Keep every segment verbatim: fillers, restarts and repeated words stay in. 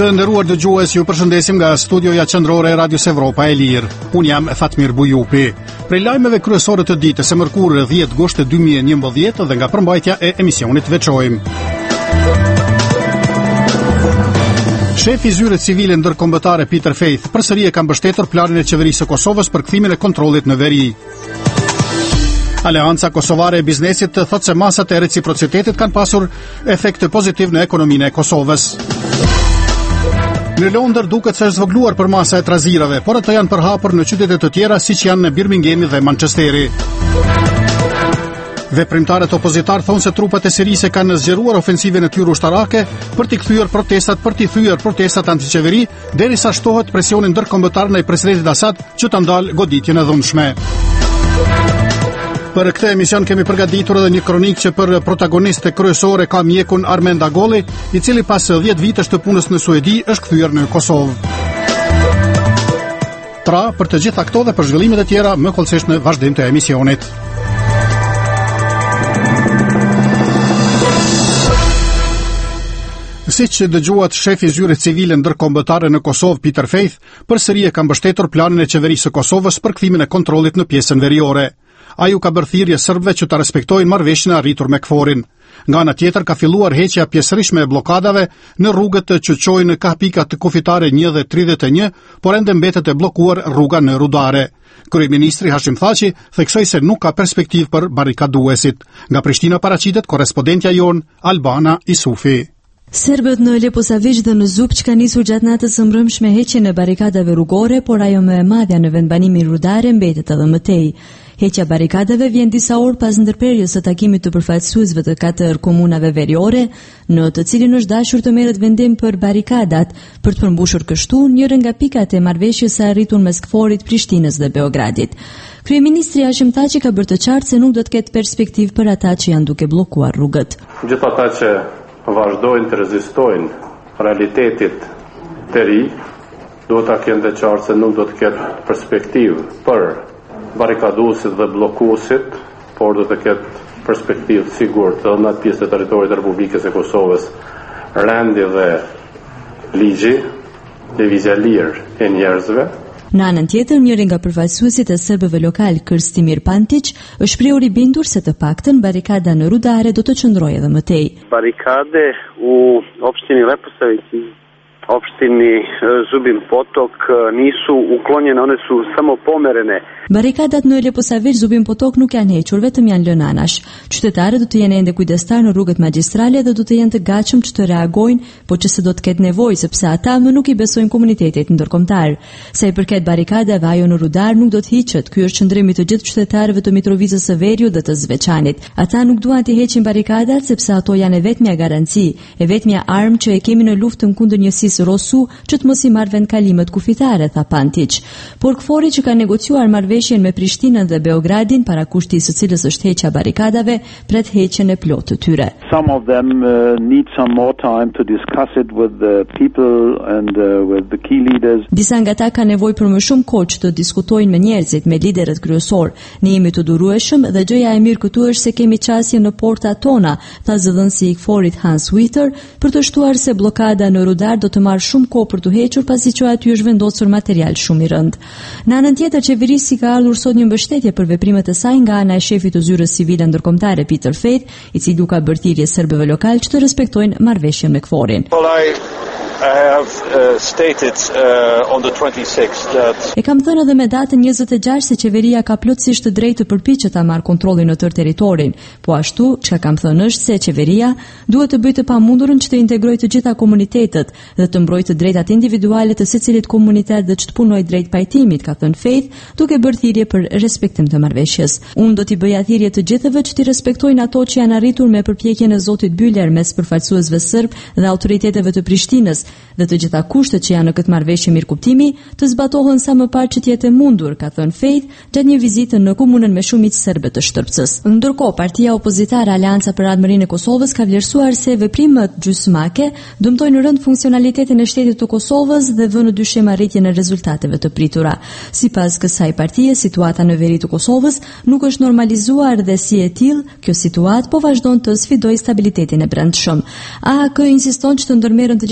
Të nderuar dëgjues, ju përshëndesim nga studioja qendrore e Radios Evropa e Lirë. Unë jam Fatmir Bujupi. Prej lajmeve kryesore të ditës së mërkurë dhjetë gusht dy mijë e njëmbëdhjetë dhe nga përmbajtja e emisionit veçojmë. Shefi i Zyrës Civile Ndërkombëtare Peter Faith përsëri e ka mbështetur planin e qeverisë së Kosovës për kthimin e kontrollit në veri. Aleanca Kosovare e Biznesit thotë se masat e reciprocitetit kanë pasur efekt pozitiv në ekonominë e Kosovës. Në Londër duket se është zvogluar për masa e trazirave, por ato janë përhapur në qytete të tjera siç janë në Birminghami dhe Manchesteri. Veprimtarët opozitar thonë se trupat e Sirisë kanë zgjeruar ofensiven e tyre ushtarake për t'i kthyer protestat për t'i thyer protestat antiqeveri derisa shtohet presioni ndërkombëtar ndaj presidentit Assad që ta ndalë goditjen e dhunshme. Për këtë emision kemi përgatitur edhe një kronik që për protagoniste kryesore ka mjekun Armend Agolli, i cili pas dhjetë vitesh të punës në Suedi është kthyer në Kosovë. Tra për të gjitha këto dhe për zhvillimet e tjera më kollësisht në vazhdim të emisionit. Siç dëgjuat, shefi i Zyrës Civile Ndërkombëtare në Kosovë, Peter Faith, përsëri e ka mbështetur planin e qeverisë së Kosovës për kthimin e kontrollit në pjesën veriore. Ai u ka bërë thirrje serbëve që ta respektojnë marrëveshjen e arritur me KFOR-in. Nga ana tjetër ka filluar heqja pjesërishtme e bllokadave në rrugët që çojnë ka pikat kufitare një dhe tridhjetë e një, por ende mbetet e bllokuar rruga në Rudare. Kryeministri Hashim Thaçi theksoi se nuk ka perspektivë për barrikaduesit. Nga Prishtina paraqitet korrespondentja jon Albana Isufi. Serbët në Leposavić dhe në Zupç ka nisur gjatë natës së mbrëmshme heqjen e barikadave rrugore, por ajo më e madhja në vendbanimin Rudare mbetet edhe më tej. Heqja barikadave vjen disa orë pas ndërprerjes së takimit të përfaqësuesve të katër komunave veriore, në të cilin është dashur të merret vendim për barikadat, për të përmbushur kështu njërin nga pikat e marrëveshjes së arritur mes KFOR-it, Prishtinës dhe Beogradit. Kryeministri Hashim Thaçi ka bërë të qartë se nuk do të ketë perspektivë për ata që janë duke bllokuar rrugët. Gjithë ata që vazhdojnë të rezistojnë realitetit të ri, duhet ta kenë të qartë se nuk do të ketë perspektivë për barikaduesit dhe bllokuesit, por do të ketë perspektivë sigurt edhe në atë pjesë të territorit të Republikës së Kosovës, rendi dhe ligji, lëvizja lirë e njerëzve. Në anën tjetër, njëri nga përfaqësuesit e serbëve lokal, Krstimir Pantić, është shprehur i bindur se të paktën barikada në Rudare do të qëndrojë edhe më tej. Barikade u opštini Leposavić, opštini Zubin Potok nisu uklonjene, one su samo pomerene. Barikadat në Leposavić, Zubin Potok nuk janë hequr, vetëm janë lënë anash. Qytetarët do të jenë ende kujdestar në rrugët magjistrale dhe do të jenë të gatshëm që të reagojnë, por që se do të ketë nevojë sepse ata më nuk i besojnë komunitetit ndërkombëtar. Sa i përket barikadave, ajo në Rudar nuk do të hiqet. Ky është qëndrimi të gjithë qytetarëve të Mitrovicës së Veriut dhe të Zveçanit. Ata nuk duan të heqin barikadat sepse ato janë e vetmja garanci, e vetmja armë që e kemi në luftën kundër njësisë Rosu që të mos i marrë vendkalimet kufitare, tha Pantić. Por KFOR-i që ka negociuar marrëveshjen me Prishtinën dhe Beogradin, para kushtit së cilës është heqja barikadave, pret heqjen e plotë të tyre. Some of them uh, need some more time to discuss it with the people and uh, with the key leaders. Disa nga ata kanë nevojë për më shumë kohë që të diskutojnë me njerëzit, me liderët kryesor. Ne jemi të durueshëm dhe gjëja e mirë këtu është se kemi qasje në portat tona, tha zëdhënësi i KFOR-it Hans Witter, për të shtuar se bllokada në Rudar do të marrë shumë kohë për të hequr pasi që aty është vendosur material shumë i rënd. Në anën tjetër, qeverisja ka ardhur sot një mbështetje për veprimet e saj nga ana e shefit të Zyrës Civile Ndërkombëtare Peter Faith, i cili u ka bërë thirrje serbëve lokal që të respektojnë marrëveshjen me KFOR-in. Well, I... I have uh, stated uh, on the twenty-sixth that E kam thënë edhe me datën njëzet e gjashtë se qeveria ka plotësisht të drejtë të përpiqet ta marrë kontrollin në tërë territorin. Po ashtu, çka kam thënë është se qeveria duhet të bëjë të pamundurën që të integrojë të gjitha komunitetet dhe të mbrojë të drejtat individuale të secilit komunitet dhe që të punojë drejt pajtimit, ka thënë Faith, duke bërë thirrje për respektim të marrëveshjes. Unë do t'i bëja thirrje të gjithëve që t'i respektojnë ato që janë arritur me përpjekjen e zotit Byler mes përfaqësuesve serb dhe autoriteteve të Prishtinës, dhe të gjitha kushtet që janë në këtë marrëveshje mirëkuptimi të zbatohen sa më parë që të jetë e mundur, ka thënë Faith gjatë një vizite në komunën me shumicë serbe të Shtrpcës. Ndërkohë, partia opozitare Aleanca për Radhëmërinë e Kosovës ka vlerësuar se veprimet gjysmake dëmtojnë rënd funksionalitetin e shtetit të Kosovës dhe vënë në dyshim arritjen e rezultateve të pritura. Sipas kësaj partie, situata në veri të Kosovës nuk është normalizuar dhe si e tillë, kjo situatë po vazhdon të sfidojë stabilitetin e brendshëm. A K insiston që të ndërmerren të gjitha masat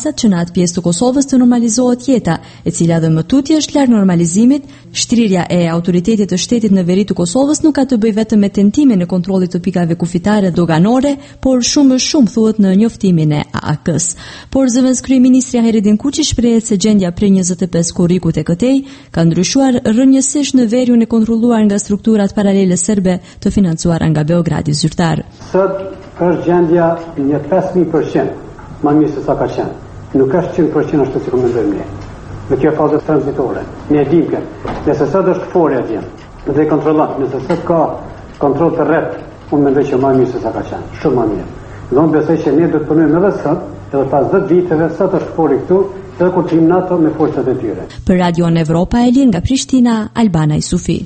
përmasat që në atë pjesë të Kosovës të normalizohet jeta, e cila dhe më tutje është larg normalizimit. Shtrirja e autoritetit të shtetit në veri të Kosovës nuk ka të bëjë vetëm me tentimin e kontrollit të pikave kufitare doganore, por shumë më shumë thuhet në njoftimin e A A K-s. Por zëvendës kryeministri Hairedin Kuçi shprehet se gjendja prej njëzet e pesë korrikut e këtej ka ndryshuar rrënjësisht në veriun e kontrolluar nga strukturat paralele serbe të financuara nga Beogradi zyrtar. Sot është gjendja një pesë mijë përqind më mirë se sa ka qenë. Nuk është njëqind përqind ashtu si mendojmë ne. Në kjo fazë tranzitore. Ne e dimë këtë. Nëse sot është forja atje dhe kontrollon, nëse sot ka kontroll të rreth, unë mendoj që më mirë se sa ka qenë. Shumë më mirë. Dhe unë besoj që ne do të punojmë edhe sot, edhe pas dhjetë viteve sot është fori këtu, edhe kur tim NATO me forcat e tyre. Për Radion Evropa e Linë nga Prishtina, Albana Isufi.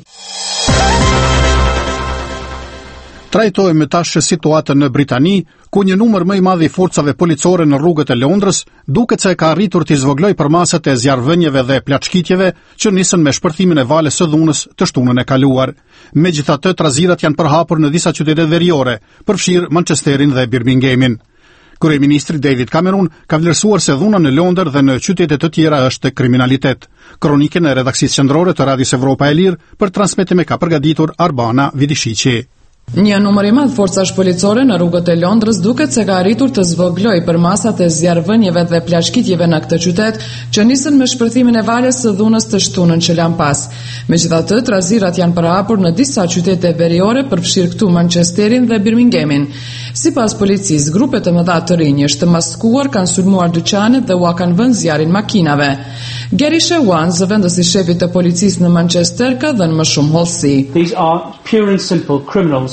Trajtojmë tash situatën në Britani, ku një numër më i madh i forcave policore në rrugët e Londrës duket se ka arritur të izvoglojë përmasat e zjarrvënieve dhe plaçkitjeve që nisën me shpërthimin e valës së dhunës të shtunën e kaluar. Megjithatë, trazirat janë përhapur në disa qytete veriore, përfshirë Manchesterin dhe Birminghamin. Kryeministri David Cameron ka vlerësuar se dhuna në Londër dhe në qytete të tjera është kriminalitet. Kronikën e redaksisë qendrore të Radios Evropa e Lirë për transmetim e ka përgatitur Arbana Vidishiqi. Një numër i madh forcash policore në rrugët e Londrës duket se ka arritur të zvoglojë përmasat e zjarrvënieve dhe plashkitjeve në këtë qytet, që nisën me shpërthimin e valës së dhunës të shtunën që lan pas. Megjithatë, trazirat janë përhapur në disa qytete veriore, përfshirë këtu Manchesterin dhe Birminghamin. Sipas policisë, grupe të mëdha të rinj të maskuar kanë sulmuar dyqanet dhe ua kanë vënë zjarrin makinave. Gary Shewan, zëvendës i shefit të policisë në Manchester, ka dhënë më shumë hollësi. These are pure and simple criminals.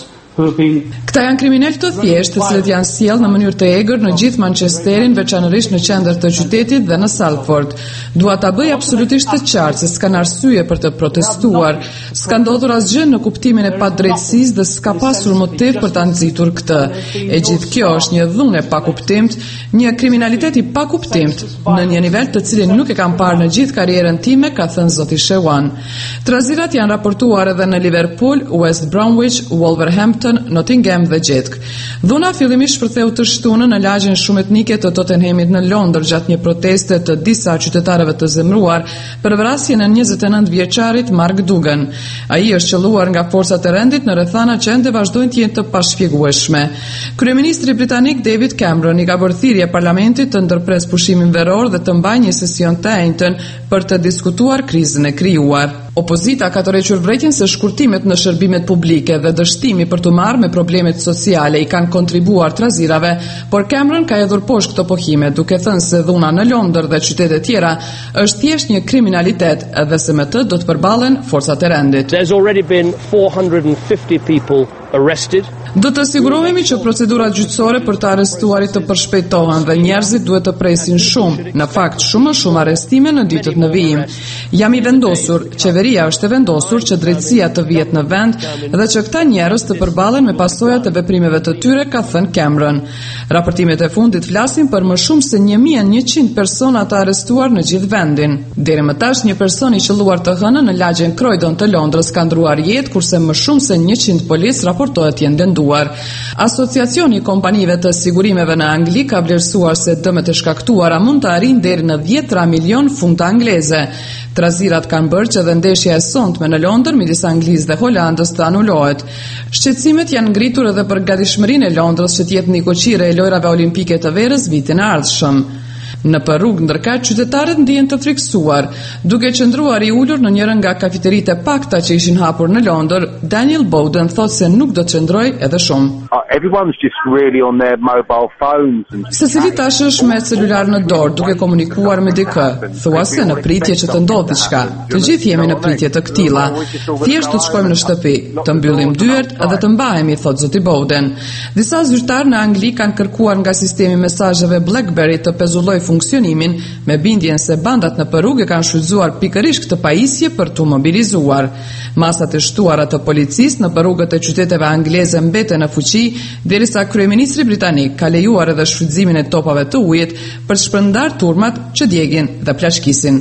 Këta janë kriminalë të thjeshtë, të cilët janë sjellë në mënyrë të egër në gjithë Manchesterin, veçanërisht në qendër të qytetit dhe në Salford. Dua ta bëj absolutisht të qartë se s'kan arsye për të protestuar. S'ka ndodhur asgjë në kuptimin e padrejtësisë dhe s'ka pasur motiv për ta nxitur këtë. E gjithë kjo është një dhunë e pakuptimt, një kriminalitet i pakuptimt, në një nivel të cilin nuk e kam parë në gjithë karrierën time, ka thënë zoti Shewan. Trazirat janë raportuar edhe në Liverpool, West Bromwich, Wolverhampton, Nottingham dhe Gjetk. Dhuna fillimisht shpërtheu të shtunën në lagjen shumë etnike të Tottenhamit në Londër gjatë një proteste të disa qytetarëve të zemruar për vrasjen e njëzet e nëntë vjeçarit Mark Dugan. Ai është qelluar nga forcat e rendit në rrethana që ende vazhdojnë të jenë të pashpjegueshme. Kryeministri britanik David Cameron i ka bërë thirrje parlamentit të ndërpres pushimin veror dhe të mbajë një sesion të enjtën për të diskutuar krizën e krijuar. Opozita ka tërhequr vërejtjen se shkurtimet në shërbimet publike dhe dështimi për të marrë me problemet sociale i kanë kontribuar trazirave, por Cameron ka hedhur poshtë këto pohime, duke thënë se dhuna në Londër dhe qytete tjera është thjesht një kriminalitet dhe se me të do të përballen forcat e rendit. There's already been four hundred fifty people arrested. Do të sigurohemi që procedurat gjyqësore për të arrestuarit të përshpejtohen dhe njerëzit duhet të presin shumë, në fakt shumë shumë arrestime në ditët në vijim. Jam i vendosur, qeveria është e vendosur që drejtësia të vihet në vend dhe që këta njerëz të përballen me pasojat e veprimeve të tyre, ka thënë Cameron. Raportimet e fundit flasin për më shumë se një mijë e njëqind persona të arrestuar në gjithë vendin. Deri më tash një person i qelluar të hënën në lagjen Croydon të Londrës ka ndruar jetë, kurse më shumë se njëqind policë raportohet jenë dënduar. Asociacioni i kompanive të sigurimeve në Angli ka vlerësuar se dëmet e shkaktuara mund të arrijnë deri në dhjetë milion funta angleze. Trazirat kanë bërë që dhe ndeshja e sonte në Londër midis Anglisë dhe Holandës të anulohet. Shqetësimet janë ngritur edhe për gatishmërinë e Londrës që të jetë nikoqire e lojrave olimpike të verës vitin e ardhshëm. Në për rrugë ndërkaq qytetarët ndihen të friksuar, duke qëndruar i ulur në njërin nga kafeteritë e pakta që ishin hapur në Londër. Daniel Bowden thotë se nuk do të qëndrojë edhe shumë. Uh, everyone's just really on their mobile phones and Secili tash është me celular në dorë duke komunikuar me dikë, thuase në pritje që të ndodhë diçka. Të gjithë jemi në pritje të këtilla. Thjesht do të shkojmë në shtëpi, të mbyllim dyert dhe të mbahemi, thotë zoti Bowden. Disa zyrtarë në Angli kanë kërkuar nga sistemi mesazheve BlackBerry të pezullojë funksionimin, me bindjen se bandat në rrugë kanë shfrytzuar pikërisht këtë pajisje për të mobilizuar. Masat e shtuara të policisë në rrugët e qyteteve angleze mbeten në fuqi, derisa kryeministri britanik ka lejuar edhe shfrytëzimin e topave të ujit për të shpërndar turmat që djegin dhe plashkisin.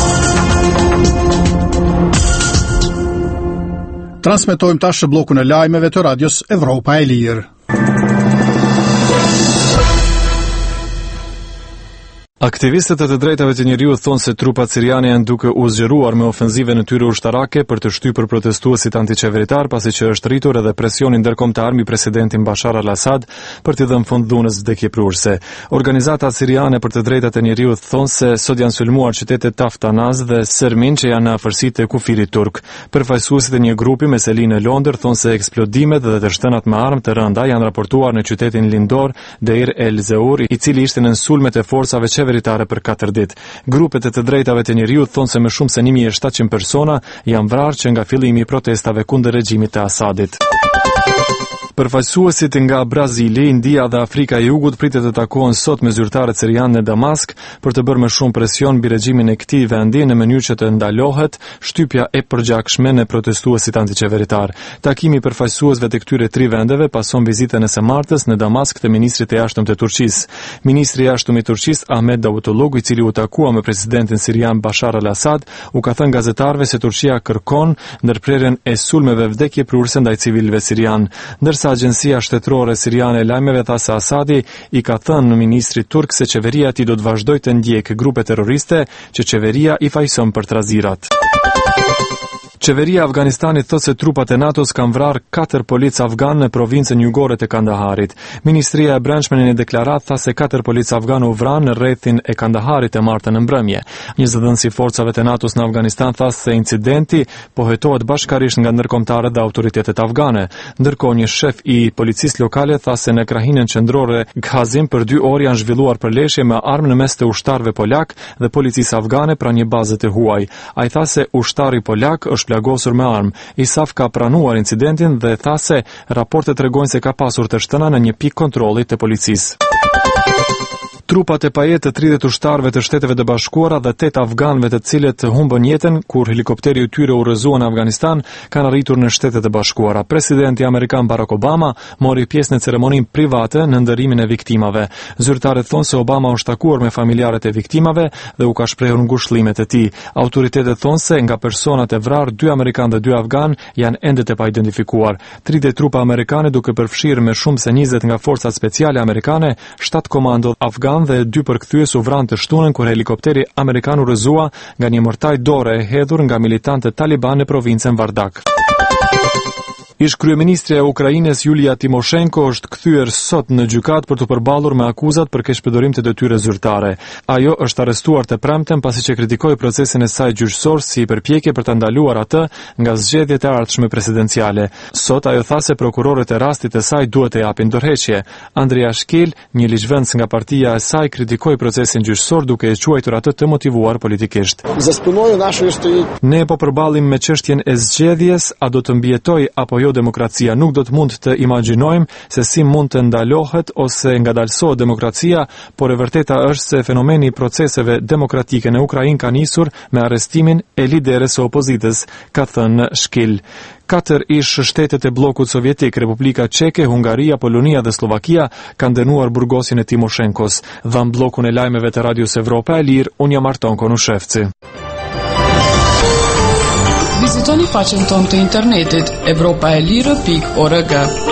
Transmetojmë tash bllokun e lajmeve të Radios Evropa e Lirë. Aktivistët e të drejtave të njeriut thonë se trupat siriane janë duke u zgjeruar me ofenzive në tyre ushtarake për të shtypur protestuesit antiqeveritar, pasi që është rritur edhe presioni ndërkombëtar mbi presidentin Bashar al-Assad për t'i dhënë fund dhunës vdekjeprurse. Organizata siriane për të drejtat e njeriut thonë se sot janë sulmuar qytetet Taftanaz dhe Sërmin që janë në afërsitë e kufirit turk. Përfaqësuesit e një grupi me seli në Londër thonë se eksplodimet dhe të shtënat me armë të rënda janë raportuar në qytetin lindor Deir el-Zeur, i cili ishte në sulmet e forcave qeveritare për katër ditë. Grupet e të drejtave të njeriut thonë se më shumë se një mijë e shtatëqind persona janë vrarë që nga fillimi i protestave kundër regjimit të Asadit. Përfaqësuesit nga Brazili, India dhe Afrika e Jugut pritet të takohen sot me zyrtarët serianë në Damask për të bërë më shumë presion mbi regjimin e këtij vendi në mënyrë që të ndalohet shtypja e përgjakshme në protestuesit antiqeveritar. Takimi i përfaqësuesve të këtyre tri vendeve pason vizitën e së martës në Damask të ministrit të jashtëm të Turqisë. Ministri i jashtëm i Turqisë Ahmet Davutoglu, i cili u takua me presidentin sirian Bashar al-Assad, u ka thënë gazetarëve se Turqia kërkon ndërprerjen e sulmeve vdekjeprurse ndaj civilëve sirian. Ndërsa Agjencia Shtetërore Siriane e Lajmeve tha se Asadi i ka thënë ministrit turk se qeveria e tij do të vazhdojë të ndjekë grupe terroriste që qeveria i fajson për trazirat. Qeveria e Afganistanit thotë se trupat e NATO-s kanë vrarë katër polic afgan në provincën jugore të Kandaharit. Ministria e Brendshme në një deklaratë tha se katër polic afgan u vranë në rrethin e Kandaharit e martën në mbrëmje. Një zëdhënës i forcave të NATO-s në Afganistan tha se incidenti pohetohet bashkërisht nga ndërkombëtarët dhe autoritetet afgane. Ndërkohë një shef i policisë lokale tha se në krahinën qendrore Gazim për dy orë janë zhvilluar përleshje me armë në mes të ushtarëve polak dhe policisë afgane pranë një baze të huaj. Ai tha se ushtari polak është plagosur me armë. ISAF ka pranuar incidentin dhe tha se raportet tregojnë se ka pasur të shtëna në një pikë kontrolli të policisë. Trupat e pajet të tridhjetë ushtarëve të Shteteve të Bashkuara dhe tetë afganëve të cilët humbën jetën kur helikopteri i tyre u rrëzua në Afganistan kanë arritur në Shtetet e Bashkuara. Presidenti amerikan Barack Obama mori pjesë në ceremoninë private në ndërimin e viktimave. Zyrtarët thonë se Obama është takuar me familjarët e viktimave dhe u ka shprehur ngushëllimet e tij. Autoritetet thonë se nga personat e vrarë, dy amerikanë dhe dy afgan janë ende të paidentifikuar. tridhjetë trupa amerikane duke përfshirë me shumë se njëzet nga forcat speciale amerikane, shtatë komando afgan dhe dy përkthyes u vranë të shtunën kur helikopteri amerikan u rrëzua nga një mërtaj dore e hedhur nga militantët taliban në provincën Vardak. Ish kryeministri e Ukrainës Julia Timoshenko është kthyer sot në gjykat për të përballur me akuzat për keqpërdorim të detyre zyrtare. Ajo është arrestuar të premten pasi që kritikoi procesin e saj gjyqësor si përpjekje për të ndaluar atë nga zgjedhjet e ardhshme presidenciale. Sot ajo tha se prokurorët e rastit e saj duhet të japin dorëheqje. Andrea Shkil, një ligjvendës nga partia e saj, kritikoi procesin gjyqësor duke e quajtur atë të motivuar politikisht. Ne po përballim me çështjen e zgjedhjes, a do të mbijetoj apo jo demokracia. Nuk do të mund të imagjinojmë se si mund të ndalohet ose ngadalsohet demokracia, por e vërteta është se fenomeni i proceseve demokratike në Ukrainë ka nisur me arrestimin e lideres së opozitës, ka thënë Shkil. Katër ish shtetet e bllokut sovjetik, Republika Çeke, Hungaria, Polonia dhe Slovakia, kanë dënuar burgosin e Timoshenkos. Dhan bllokun e lajmeve të Radios Evropa e Lirë, unë jam Arton Konushevci. Vizitoni faqen tonë të internetit evropa e lirë pikë org.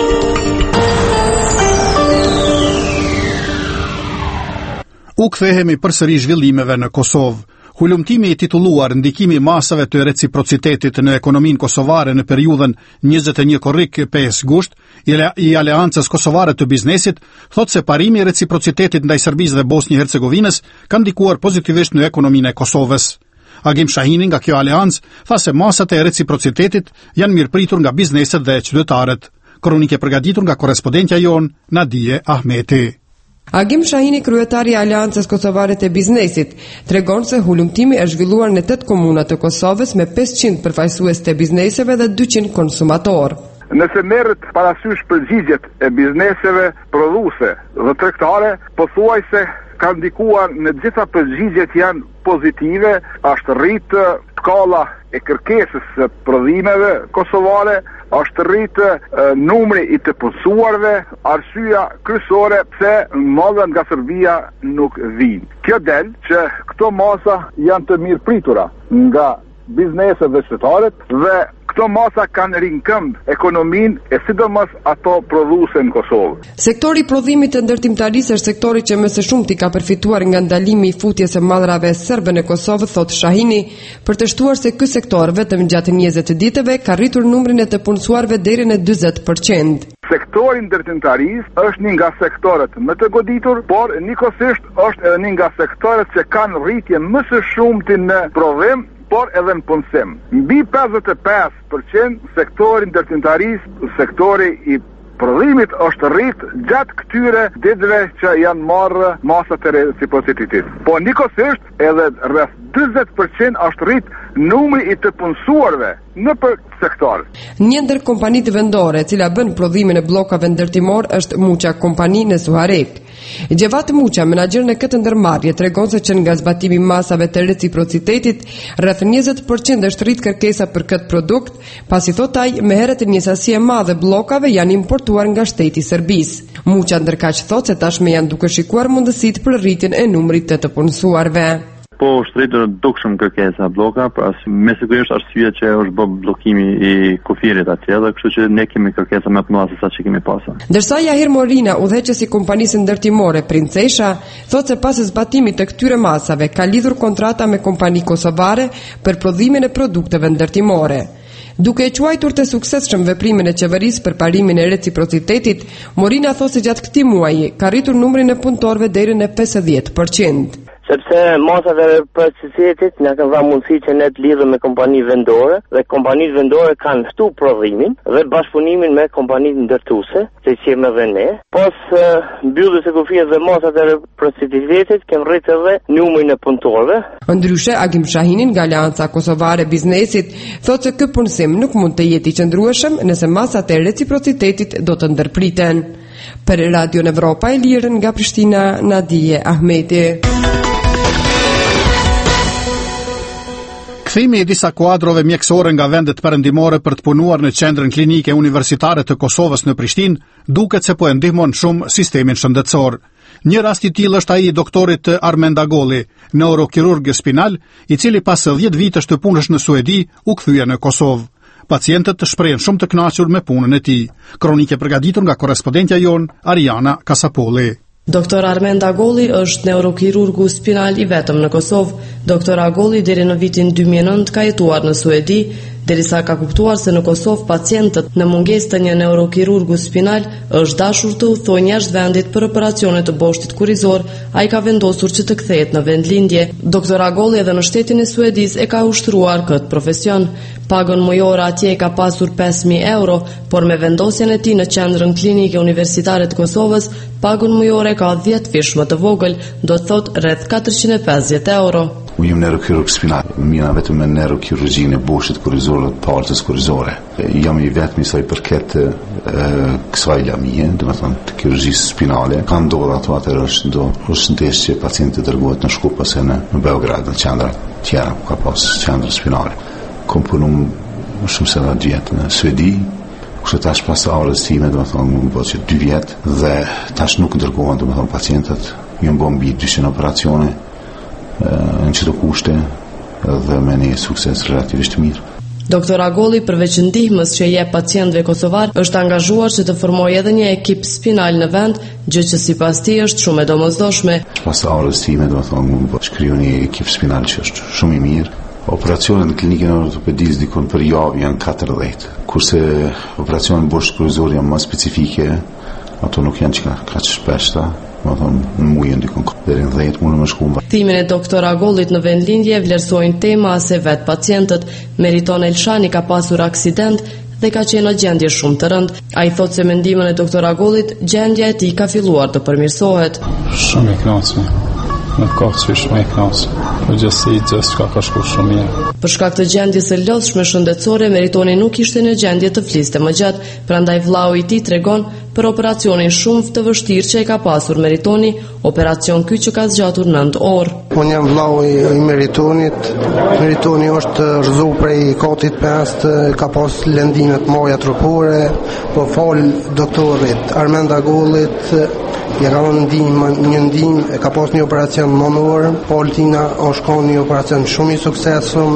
U kthehemi përsëri zhvillimeve në Kosovë. Hulumtimi i titulluar Ndikimi i masave të reciprocitetit në ekonominë kosovare në periudhën njëzet e një korrik pesë gusht i Aleancës Kosovare të Biznesit thot se parimi i reciprocitetit ndaj Serbisë dhe Bosnjë-Hercegovinës ka ndikuar pozitivisht në ekonominë e Kosovës. Agim Shahini nga kjo aleancë tha se masat e reciprocitetit janë mirëpritur nga bizneset dhe qytetarët. Kronikë e përgatitur nga korrespondentja jon Nadije Ahmeti. Agim Shahini, kryetari i Aleancës Kosovare të Biznesit, tregon se hulumtimi është zhvilluar në tetë komuna të Kosovës me pesëqind përfaqësues të bizneseve dhe dyqind konsumatorë. Nëse merret parasysh përgjigjet e bizneseve prodhuese dhe tregtare, pothuajse ka ndikuar në gjitha përgjigjet janë pozitive, është rritë skala e kërkesës së prodhimeve kosovare, është rritë numri i të punësuarve, arsyeja kryesore pse modha nga Serbia nuk vijnë. Kjo del që këto masa janë të mirëpritura nga bizneset dhe qytetarët dhe këto masa kanë rinkëmbë ekonominë e sidomos ato prodhuese në Kosovë. Sektori i prodhimit të ndërtimtarisë është sektori që më së shumti ka përfituar nga ndalimi i futjes së mallrave serbe në Kosovë, thot Shahini, për të shtuar se ky sektor vetëm gjatë njëzet ditëve ka rritur numrin e të punësuarve deri në dyzet përqind. Sektori i ndërtimtarisë është një nga sektorët më të goditur, por njëkohësisht është edhe një nga sektorët që kanë rritje më së shumti në prodhim, por edhe në punësim. Mbi pesëdhjetë e pesë përqind sektori i ndërtimtarisë, sektori i prodhimit është rrit gjatë këtyre ditëve që janë marrë masat e reciprocitetit. Po njëkohësisht edhe rreth dyzet përqind është rrit numri i të punësuarve në për sektor. Një ndër kompanitë vendore e cila bën prodhimin e bllokave ndërtimor është Muça kompani në Suharek. Gjevat Muça, menaxher në këtë ndërmarrje, tregon se që nga zbatimi i masave të reciprocitetit, rreth njëzet përqind është rrit kërkesa për këtë produkt, pasi thot ai, me herët një sasi e madhe bllokave janë importuar nga shteti i Serbisë. Muça ndërkaq thot se tashmë janë duke shikuar mundësitë për rritjen e numrit të të punësuarve. Po është rritur dukshëm kërkesa bloka, pra me sigurisht arsye që është bë bllokimi i kufirit atje, dhe kështu që ne kemi kërkesa më të mëdha se sa që kemi pasur. Ndërsa Jahir Morina, udhëheqësi i kompanisë ndërtimore Princesha, thotë se pas zbatimit të këtyre masave ka lidhur kontrata me kompani kosovare për prodhimin e produkteve ndërtimore. Duke e quajtur të suksesshëm veprimin e qeverisë për parimin e reciprocitetit, Morina thotë se gjatë këtij muaji ka rritur numrin e punëtorëve deri në pesëdhjetë përqind. Sepse masat e reciprocitetit na kanë dhënë mundësi që ne të lidhemi me kompani vendore dhe kompanitë vendore kanë ftu prodhimin dhe bashkëpunimin me kompanitë ndërtuese, që jemi edhe ne. Pas mbylljes së kufijës dhe masat e reciprocitetit kanë rritur edhe numrin e punëtorëve. Ndryshe, Agim Shahinin nga Alianca Kosovare e Biznesit thotë se ky punësim nuk mund të jetë i qëndrueshëm nëse masat e reciprocitetit do të ndërpriten. Për Radio Evropa e Lirën nga Prishtina, Nadije Ahmeti. Kthimi i disa kuadrove mjekësore nga vendet perëndimore për të punuar në qendrën klinike universitare të Kosovës në Prishtinë duket se po e ndihmon shumë sistemin shëndetësor. Një rast i tillë është ai i doktorit Armend Agolli, neurokirurg spinal, i cili pas dhjetë vitesh të punësh në Suedi u kthye në Kosovë. Pacientët të shprehen shumë të kënaqur me punën e tij. Kronike përgatitur nga korrespondentja jon Ariana Kasapolli. Doktor Armend Agolli është neurokirurgu spinal i vetëm në Kosovë. Doktor Agolli deri në vitin dy mijë e nëntë ka jetuar në Suedi, derisa ka kuptuar se në Kosovë pacientët në mungesë të një neurokirurgu spinal është dashur të udhtojnë jashtë vendit për operacione të boshtit kurrizor, ai ka vendosur që të kthehet në vendlindje. Doktor Agolli edhe në shtetin e Suedis e ka ushtruar këtë profesion. Pagën mujore atje e ka pasur pesë mijë euro, por me vendosjen e tij në qendrën klinike universitare të Kosovës, pagën mujore ka dhjetë fish më të vogël, do të thotë rreth katërqind e pesëdhjetë euro. Unë jam neurokirurg spinal, mina vetëm me neurokirurgjinë e boshtit kurrizor dhe partës kurrizore. Jam i vetmi sa i përket kësaj lamie, do të thonë të kirurgjisë spinale. Ka ndodhur ato atëherë është do është ndesh që pacienti dërgohet në Shkup ose në Beograd, në qendra tjera ku ka pas qendra spinale. Kom punu shumë se në djetë në Suedi, kështë tash pas aurës time, do të thonë, më bëtë që dy vjetë, dhe tash nuk ndërgohen, do të thonë, pacientët, jënë bo mbi dyqin operacione, në qëto kushte, dhe me një sukses relativisht mirë. Doktor Agolli, përveç ndihmës që jep pacientëve kosovar, është angazhuar që të formojë edhe një ekip spinal në vend, gjë që sipas tij është shumë e domosdoshme. Pas aurës time, do të thonë, më bëtë shkriju një ekip spinal që është shumë i mirë. Operacionet në klinikën e ortopedisë dikon për javë janë katërdhjetë, kurse operacionet boshit kurrizor janë më specifike, ato nuk janë që ka që shpeshta, më thonë në mujën dikon deri në dhjetë mundë më shkumë. Kthimin e doktor Agollit në vendlindje vlerësojnë tema se vetë pacientët. Meriton Elshani ka pasur aksident dhe ka qenë në gjendje shumë të rëndë. Ai thotë se me ndihmën e doktor Agollit, gjendja e tij ka filluar të përmirësohet. Shumë e kënaqur. Në kohë që shumë e knasë, në gjësi gjësë ka ka shku shumë mirë. Për shkak të gjendjes së lodhshme shëndetësore, Meritoni nuk ishte në gjendje të fliste më gjatë, prandaj vllau i tij tregon për operacionin shumë të vështirë që e ka pasur Meritoni, operacion ky që ka zgjatur nëntë orë. Unë jam vllau i, i Meritonit. Meritoni është rrëzu prej katit pesë, ka pas lëndime të mëdha trupore, po fal doktorit Armend Agollit, ja ka ndihmë, një ndihmë, e ka pas një operacion mënor, Poltina është ka një operacion shumë i suksesshëm,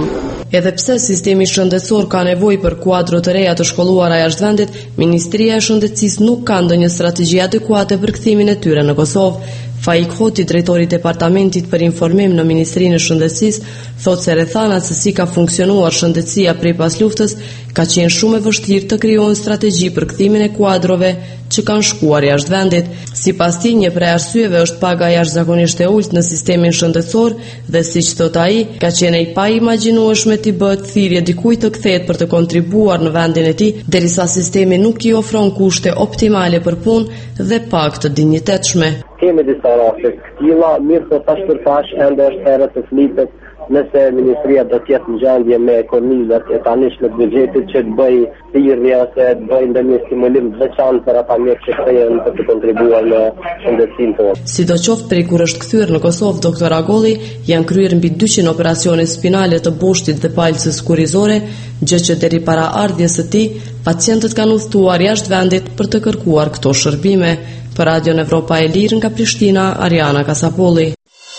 Edhe pse sistemi shëndetësor ka nevojë për kuadro të reja të shkolluara jashtë vendit, Ministria e Shëndetësisë nuk ka ndonjë strategji adekuate për kthimin e tyre në Kosovë. Faik Hoti, drejtori i departamentit për informim në Ministrinë e Shëndetësisë, thotë se rrethanat se si ka funksionuar shëndetësia prej pas luftës ka qenë shumë e vështirë të krijohen strategji për kthimin e kuadrove që kanë shkuar jashtë vendit. Sipas tij, një prej arsyeve është paga jashtëzakonisht e ulët në sistemin shëndetësor dhe siç thot ai, ka qenë e paimagjinueshme të bëhet thirrje dikujt të kthehet për të kontribuar në vendin e tij, derisa sistemi nuk i ofron kushte optimale për punë dhe pak të dinjitetshme. Kemi disa raste këtilla, mirë po tash për tash ende është herë të flitet nëse Ministria do të jetë në gjendje me ekonominë e tanishme të buxhetit që të bëj thirrje ose të bëj ndonjë stimulim të veçantë për ata mirë që kthehen për të kontribuar në shëndetësinë tonë. Sidoqoftë, prej kur është kthyer në Kosovë doktor Agolli, janë kryer mbi dyqind operacione spinale të boshtit dhe palcës kurrizore, gjë që deri para ardhjes së tij, pacientët kanë udhëtuar jashtë vendit për të kërkuar këto shërbime. Për Radion Evropa e Lirë nga Prishtina, Ariana Kasapolli.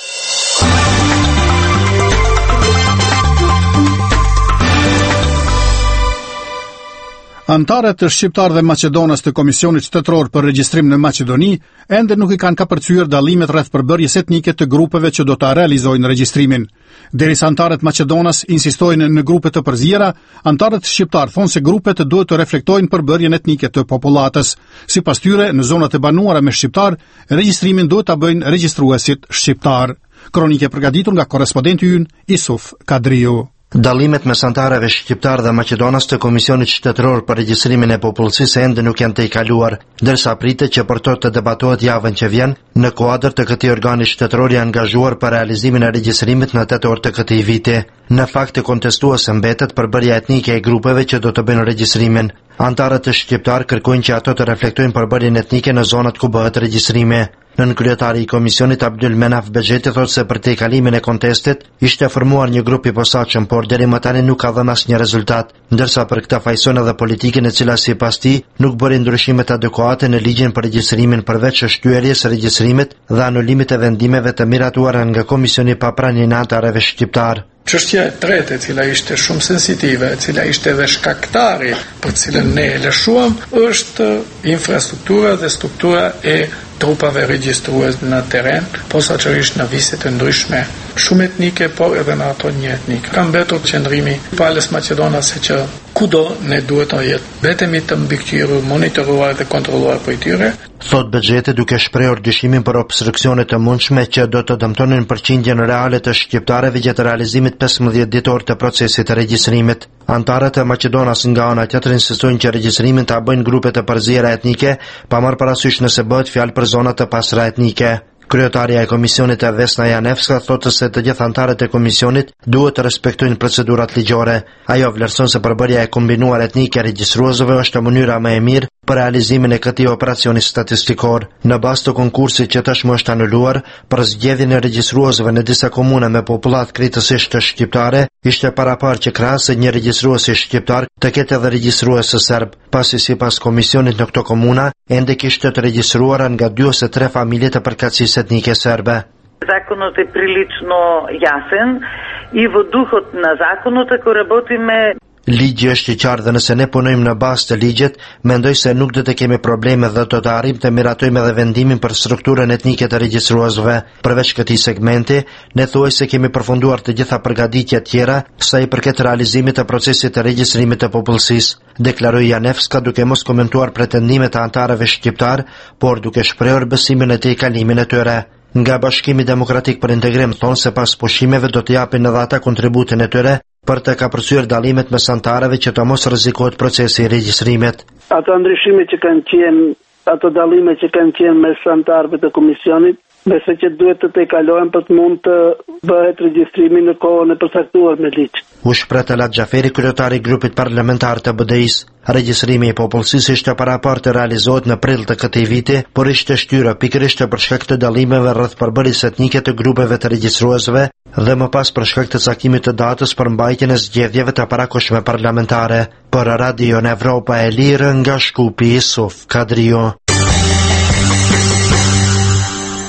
Antarët të shqiptarë dhe Maqedonës të Komisionit Shtetëror për Regjistrim në Maqedoni ende nuk i kanë kapërcyer dallimet rreth përbërjes etnike të grupeve që do ta realizojnë regjistrimin. Derisa antarët Maqedonës insistojnë në grupe të përzjera, antarët shqiptar thonë se grupet duhet të reflektojnë përbërjen etnike të popullatës. Sipas tyre, në zonat e banuara me shqiptar, regjistrimin duhet ta bëjnë regjistruesit shqiptar. Kronike përgatitur nga korrespondenti ynë Isuf Kadriu. Dallimet mes antarëve shqiptar dhe Maqedonas të Komisionit Shtetëror për Regjistrimin e Popullsisë ende nuk janë të i kaluar, ndërsa pritet që për to të debatohet javën që vjen në kuadër të këtij organi shtetëror i angazhuar për realizimin e regjistrimit në tetor të këtij viti. Në fakt të kontestuese mbetet përbërja etnike e grupeve që do të bëjnë regjistrimin. Antarët e shqiptar kërkojnë që ato të reflektojnë përbërjen etnike në zonat ku bëhet regjistrimi. Nën kryetari i komisionit Abdul Menaf Bexheti thotë se për tejkalimin e kontestit ishte formuar një grup i posaçëm, por deri më tani nuk ka dhënë asnjë rezultat, ndërsa për këtë fajson edhe politikën e cila sipas tij nuk bëri ndryshimet adekuate në ligjin për regjistrimin përveç shtyerjes së regjistrimit dhe anulimit të vendimeve të miratuara nga komisioni pa pranin e antarëve shqiptar. Çështja e tretë, e cila ishte shumë sensitive, e cila ishte edhe shkaktari për cilën ne e lëshuam, është infrastruktura dhe struktura e trupave regjistrues në terren, posaçërisht në viset e ndryshme, shumë etnike, por edhe në ato një etnik. Ka mbetur qëndrimi palës Maqedonase që kudo ne duhet të jetë vetëm të mbikëqyrur, monitoruar dhe kontrolluar për tyre. Thot Bexheti duke shprehur dyshimin për obstruksionet të mundshme që do të dëmtonin përqindjen reale të shqiptarëve gjatë realizimit pesëmbëdhjetë ditor të procesit të regjistrimit. Antarët e Maqedonas nga ana tjetër insistojnë që regjistrimin ta bëjnë grupe të përzjera etnike, pa marrë parasysh nëse bëhet fjalë për zona të pastra etnike. Kryetaria e komisionit e Vesna Janevska thotë se të gjithë antarët e komisionit duhet të respektojnë procedurat ligjore. Ajo vlerëson se përbërja e kombinuar etnike e regjistruesve është mënyra më e mirë për realizimin e këtij operacioni statistikor. Në bazë të konkursit që tashmë është anuluar për zgjedhjen e regjistruesve në disa komune me popullat krejtësisht të shqiptare, ishte paraparë që krahas një regjistrues shqiptar të ketë edhe regjistrues serb, pasi sipas komisionit në këto komuna ende kishte të regjistruara nga dy ose tre familje të përkatësisë etnike serbe. Законът е прилично ясен и во духот на законот ако работиме. Ligji është i qartë dhe nëse ne punojmë në bazë të ligjit, mendoj se nuk do të kemi probleme dhe do të arrijmë të miratojmë edhe vendimin për strukturën etnike të regjistruesve. Përveç këtij segmenti, ne thuajse kemi përfunduar të gjitha përgatitjet tjera sa i përket realizimit të procesit të regjistrimit të popullsisë, deklaroi Janevska duke mos komentuar pretendimet e antarëve shqiptar, por duke shprehur besimin e tejkalimin e tyre. Nga Bashkimi Demokratik për Integrim thonë se pas pushimeve do të japin edhe ata kontributin e tyre për të kapërcyer dallimet mes antarëve që të mos rrezikohet procesi i regjistrimit. Ato ndryshime që kanë qenë, ato dallime që kanë qenë mes antarëve të komisionit, besoj që duhet të tejkalohen për të mund të bëhet regjistrimi në kohën e përcaktuar me ligj. U shpreh Talat Xhaferi, kryetari i grupit parlamentar të B D I-s. Regjistrimi i popullsisë ishte paraparë të realizohet në prill të këtij viti, por ishte shtyra pikërisht për shkak të dallimeve rreth përbërjes etnike të grupeve të regjistruesve dhe më pas për shkak të cakimit të datës për mbajtjen e zgjedhjeve të parakohshme parlamentare. Për Radio Evropa e Lirë nga Shkupi, Isuf Kadriu.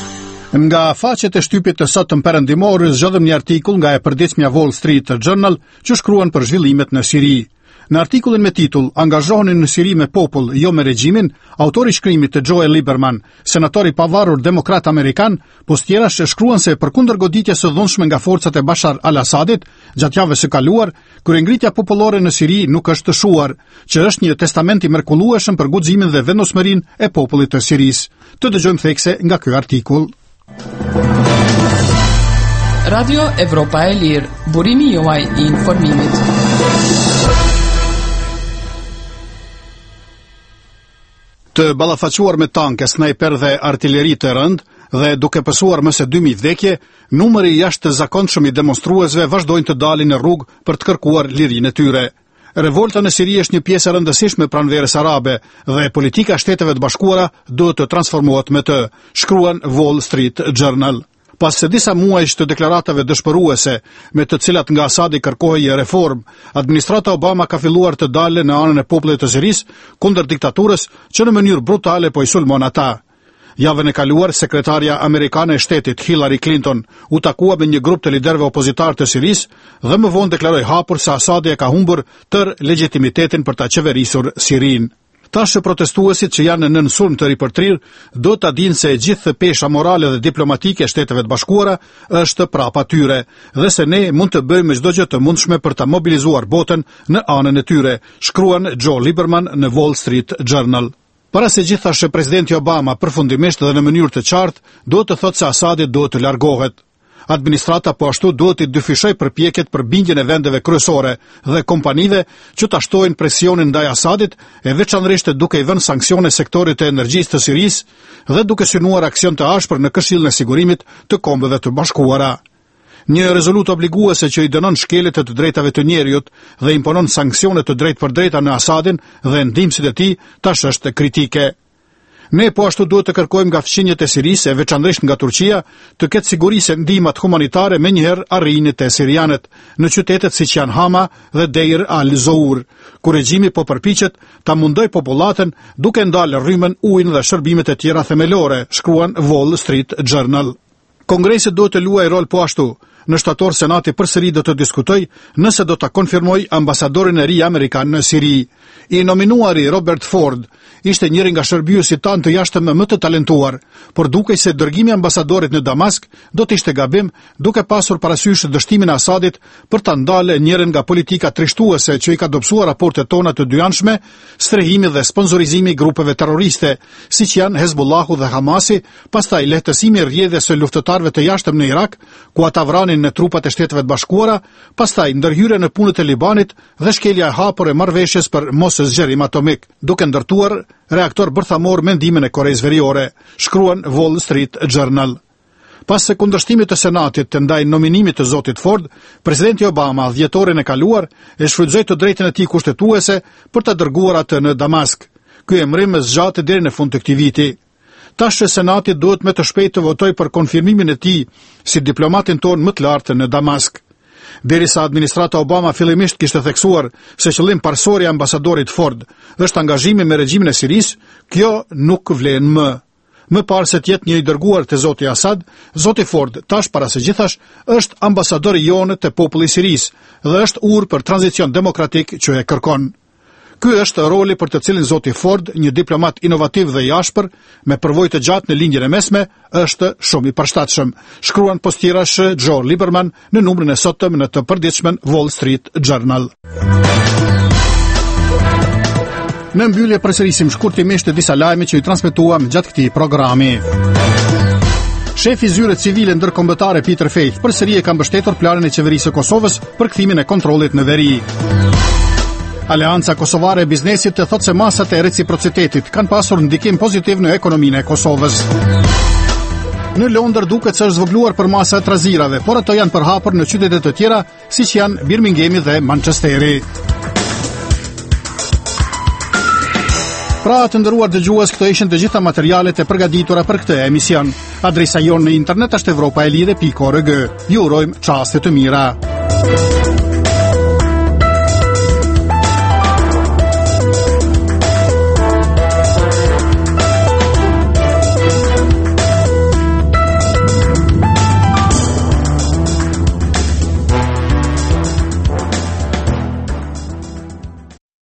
Nga faqet e shtypit të sotëm perëndimor zgjodhëm një artikull nga e përditshmja Wall Street Journal që shkruan për zhvillimet në Siri. Në artikullin me titull "Angazhoheni në Siri me popull, jo me regjimin", autori i shkrimit të Joe Lieberman, senator i pavarur demokrat amerikan, postjerash shkruan se përkundër goditjes së dhunshme nga forcat e Bashar al-Assadit gjatë javës së kaluar, kryengritja popullore në Siri nuk është të shuar, që është një testament i mrekullueshëm për guximin dhe vendosmërinë e popullit të Sirisë. Të dëgjojmë thekse nga ky artikull. Radio Evropa e Lirë, burimi juaj i informimit. Të ballafaquar me tanke, snajper dhe artilleri të rënd dhe duke pësuar më se dy mijë vdekje, numri i jashtëzakonshëm i demonstruesve vazhdojnë të dalin në rrugë për të kërkuar lirinë e tyre. Revolta në Siri është një pjesë e rëndësishme pranverës arabe dhe politika Shteteve të Bashkuara duhet të transformohet me të, shkruan Wall Street Journal. Pas se disa muajsh të deklaratave dëshpëruese me të cilat nga Asadi kërkohej reform, administrata Obama ka filluar të dalë në anën e popullit të Sirisë kundër diktaturës që në mënyrë brutale po i sulmon ata. Javën e kaluar, sekretarja amerikane e shtetit Hillary Clinton u takua me një grup të liderëve opozitar të Sirisë dhe më vonë deklaroi hapur se Asadi e ka humbur tër legitimitetin për ta qeverisur Sirinë. Tash protestuesit që janë në sulm të ripërtrir do ta dinë se gjithë pesha morale dhe diplomatike e Shteteve të Bashkuara është prapa tyre dhe se ne mund të bëjmë çdo gjë të mundshme për ta mobilizuar botën në anën e tyre, shkruan Joe Lieberman në Wall Street Journal. Para se gjithashtu presidenti Obama përfundimisht dhe në mënyrë të qartë do të thotë se Asadi do të largohet. Administrata po ashtu duhet të dyfishoj përpjekjet për bindjen e vendeve kryesore dhe kompanive që ta shtojnë presionin ndaj Asadit, e veçanërisht duke i vënë sanksione sektorit të energjisë të Sirisë dhe duke synuar aksion të ashpër në Këshillin e Sigurimit të Kombeve të Bashkuara. Një rezolutë obliguese që i dënon shkeljet e të drejtave të njerëzit dhe imponon sanksione të drejtpërdrejta në Asadin dhe ndihmësit e tij tash është kritike. Ne po ashtu duhet të kërkojmë nga fqinjet e Sirisë, e veçanërisht nga Turqia, të ketë siguri se ndihmat humanitare menjëherë arrijnë te sirianët në qytetet siç janë Hama dhe Deir al-Zour, ku regjimi po përpiqet ta mundoj popullatën duke ndalë rrymën, ujin dhe shërbimet e tjera themelore, shkruan Wall Street Journal. Kongresi duhet të luajë rol po ashtu. Në shtator Senati përsëri do të diskutoj nëse do ta konfirmoj ambasadorin e ri amerikan në Siri. I nominuari Robert Ford ishte njëri nga shërbëjuesit tanë të jashtëm më të talentuar, por dukej se dërgimi i ambasadorit në Damask do të ishte gabim, duke pasur parasysh dështimin e Asadit për ta ndalë njërin nga politika trishtuese që i ka dobësuar raportet tona të dyjanshme, strehimi dhe sponsorizimi i grupeve terroriste, siç janë Hezbollahu dhe Hamasi, pastaj lehtësimi i rrjedhjes së luftëtarëve të jashtëm në Irak, ku ata vranin në trupat e Shteteve të Bashkuara, pastaj ndërhyrja në punët e Libanit dhe shkelja e hapur e marrëveshjes për mos zgjerim atomik, duke ndërtuar reaktor bërthamor me ndihmën e Koreas Veriore, shkruan Wall Street Journal. Pas së kundërshtimit të Senatit të ndaj nominimit të zotit Ford, presidenti Obama dhjetorin e kaluar e shfrytëzoi të drejtën e tij kushtetuese për të dërguar atë në Damask. Ky emrim zgjatet deri në fund të këtij viti. Tash Senati duhet me të shpejtë të votojë për konfirmimin e tij si diplomatin ton më të lartë në Damask. Derisa administrata Obama fillimisht kishte theksuar se qëllim parsori i ambasadorit Ford është angazhimi me regjimin e Sirisë, kjo nuk vlen më. Më parë se të jetë një i dërguar te zoti Asad, zoti Ford tash para së gjithash është ambasadori jonë te populli i Sirisë dhe është urë për tranzicion demokratik që e kërkon. Ky është roli për të cilin zoti Ford, një diplomat inovativ dhe i ashpër, me përvojë të gjatë në linjën e mesme, është shumë i përshtatshëm, shkruan postjerash Joe Lieberman në numrin e sotëm në të përditshëm Wall Street Journal. Në mbyllje përsërisim shkurtimisht disa lajme që i transmetuam gjatë këtij programi. Shefi i zyrës civile ndërkombëtare Peter Faith përsëri e ka mbështetur planin e qeverisë së Kosovës për kthimin e kontrollit në veri. Aleanca Kosovare e Biznesit të thotë se masat e reciprocitetit kanë pasur ndikim pozitiv në ekonominë e Kosovës. Në Londër duket se është zvogluar për masa e trazirave, por ato janë përhapur në qytete të tjera, siç janë Birminghami dhe Manchesteri. Pra të nderuar dëgjues, këto ishin të gjitha materialet e përgatitura për këtë emision. Adresa jonë në internet është evropaelire punkt org. Ju urojmë çaste të mira.